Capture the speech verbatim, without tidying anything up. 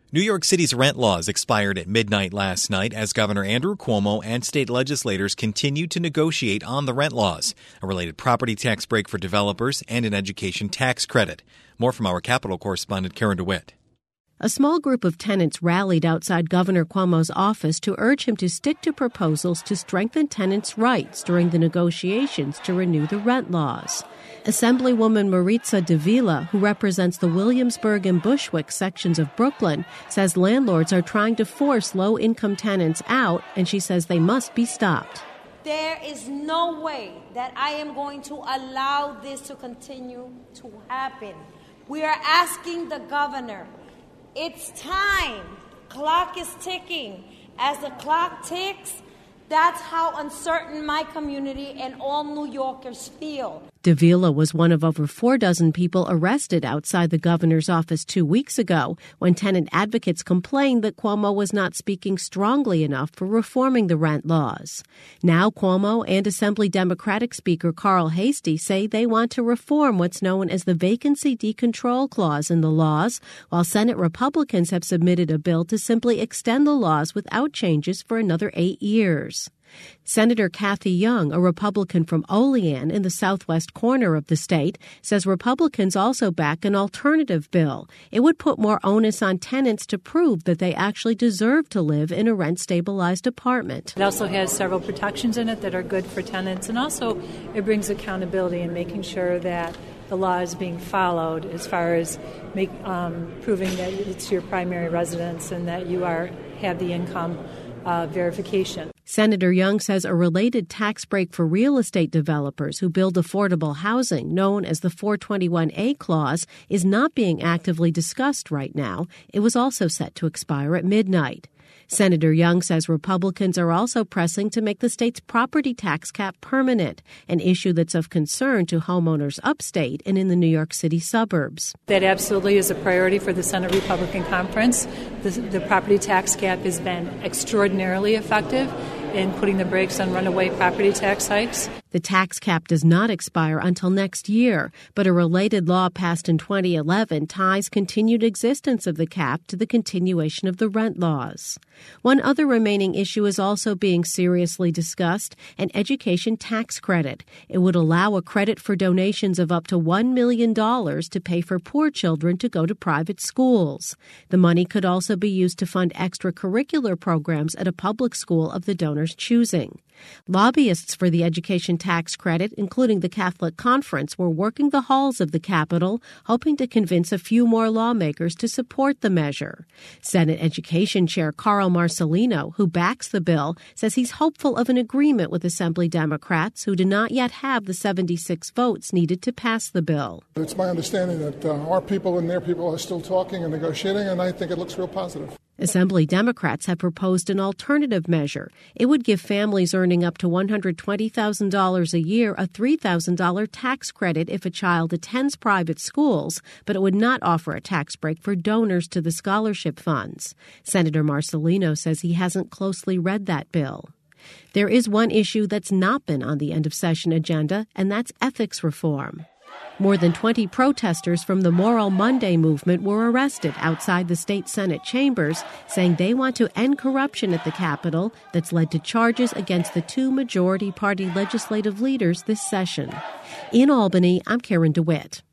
New York City's rent laws expired at midnight last night as Governor Andrew Cuomo and state legislators continued to negotiate on the rent laws, a related property tax break for developers, and an education tax credit. More from our Capitol correspondent Karen DeWitt. A small group of tenants rallied outside Governor Cuomo's office to urge him to stick to proposals to strengthen tenants' rights during the negotiations to renew the rent laws. Assemblywoman Maritza Davila, who represents the Williamsburg and Bushwick sections of Brooklyn, says landlords are trying to force low-income tenants out, and she says they must be stopped. There is no way that I am going to allow this to continue to happen. We are asking the governor. It's time. Clock is ticking. As the clock ticks, that's how uncertain my community and all New Yorkers feel. Davila was one of over four dozen people arrested outside the governor's office two weeks ago when tenant advocates complained that Cuomo was not speaking strongly enough for reforming the rent laws. Now Cuomo and Assembly Democratic Speaker Carl Heastie say they want to reform what's known as the vacancy decontrol clause in the laws, while Senate Republicans have submitted a bill to simply extend the laws without changes for another eight years. Senator Cathy Young, a Republican from Olean in the southwest corner of the state, says Republicans also back an alternative bill. It would put more onus on tenants to prove that they actually deserve to live in a rent-stabilized apartment. It also has several protections in it that are good for tenants, and also it brings accountability in making sure that the law is being followed as far as make, um, proving that it's your primary residence and that you are have the income uh, verification. Senator Young says a related tax break for real estate developers who build affordable housing, known as the four twenty-one A clause, is not being actively discussed right now. It was also set to expire at midnight. Senator Young says Republicans are also pressing to make the state's property tax cap permanent, an issue that's of concern to homeowners upstate and in the New York City suburbs. That absolutely is a priority for the Senate Republican Conference. The, the property tax cap has been extraordinarily effective in putting the brakes on runaway property tax hikes. The tax cap does not expire until next year, but a related law passed in twenty eleven ties continued existence of the cap to the continuation of the rent laws. One other remaining issue is also being seriously discussed, an education tax credit. It would allow a credit for donations of up to one million dollars to pay for poor children to go to private schools. The money could also be used to fund extracurricular programs at a public school of the donor's choosing. Lobbyists for the education tax credit, including the Catholic Conference, were working the halls of the Capitol, hoping to convince a few more lawmakers to support the measure. Senate Education Chair Carl Marcelino, who backs the bill, says he's hopeful of an agreement with Assembly Democrats who do not yet have the seventy-six votes needed to pass the bill. It's my understanding that uh, our people and their people are still talking and negotiating, and I think it looks real positive. Assembly Democrats have proposed an alternative measure. It would give families earning up to one hundred twenty thousand dollars a year a three thousand dollars tax credit if a child attends private schools, but it would not offer a tax break for donors to the scholarship funds. Senator Marcelino says he hasn't closely read that bill. There is one issue that's not been on the end-of-session agenda, and that's ethics reform. More than twenty protesters from the Moral Monday movement were arrested outside the state Senate chambers, saying they want to end corruption at the Capitol that's led to charges against the two majority party legislative leaders this session. In Albany, I'm Karen DeWitt.